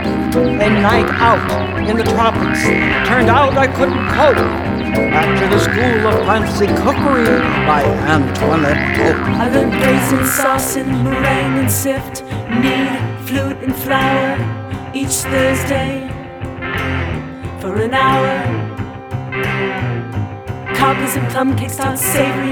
A night out in the tropics. Turned out I couldn't cope. After the School of Fancy Cookery by Antoinette Pope. I learned raisin sauce and meringue and sift, knead, flute and flour each Thursday for an hour. Cobbers and plum cakes, not savory